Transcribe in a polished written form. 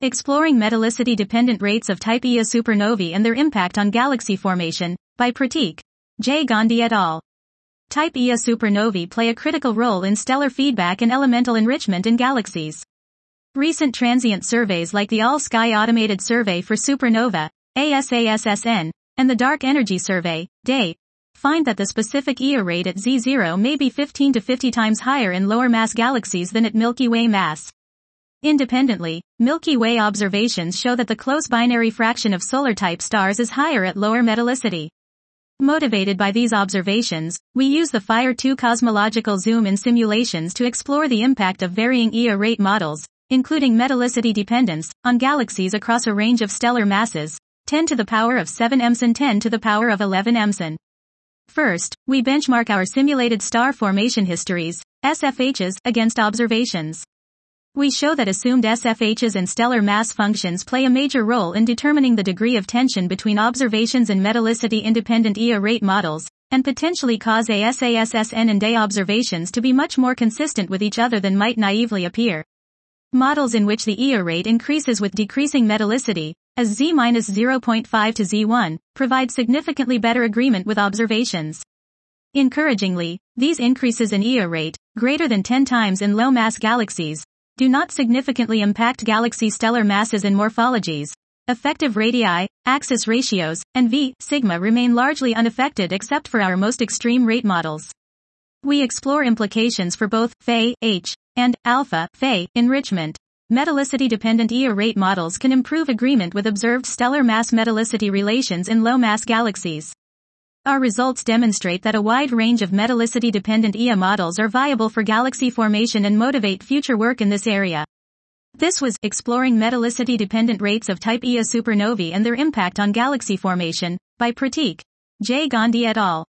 Exploring Metallicity-Dependent Rates of Type Ia Supernovae and Their Impact on Galaxy Formation, by Pratik J. Gandhi et al. Type Ia supernovae play a critical role in stellar feedback and elemental enrichment in galaxies. Recent transient surveys like the All-Sky Automated Survey for Supernova, ASASSN, and the Dark Energy Survey, DAE, find that the specific Ia rate at Z0 may be 15 to 50 times higher in lower mass galaxies than at Milky Way mass. Independently, Milky Way observations show that the close binary fraction of solar-type stars is higher at lower metallicity. Motivated by these observations, we use the Fire 2 cosmological zoom in simulations to explore the impact of varying Ia rate models, including metallicity dependence, on galaxies across a range of stellar masses, 10 to the power of 7 ems and 10 to the power of 11 ems. First, we benchmark our simulated star formation histories, SFHs, against observations. We show that assumed SFHs and stellar mass functions play a major role in determining the degree of tension between observations and metallicity-independent Ia rate models, and potentially cause ASASSN and DAE observations to be much more consistent with each other than might naively appear. Models in which the Ia rate increases with decreasing metallicity, as Z-0.5 to Z1, provide significantly better agreement with observations. Encouragingly, these increases in Ia rate, greater than 10 times in low-mass galaxies, do not significantly impact galaxy stellar masses and morphologies. Effective radii, axis ratios, and V, sigma remain largely unaffected except for our most extreme rate models. We explore implications for both Phi, H, and alpha, Phi, enrichment. Metallicity-dependent Ia rate models can improve agreement with observed stellar mass metallicity relations in low-mass galaxies. Our results demonstrate that a wide range of metallicity-dependent Ia models are viable for galaxy formation and motivate future work in this area. This was Exploring Metallicity-Dependent Rates of Type Ia Supernovae and Their Impact on Galaxy Formation, by Pratik J. Gandhi et al.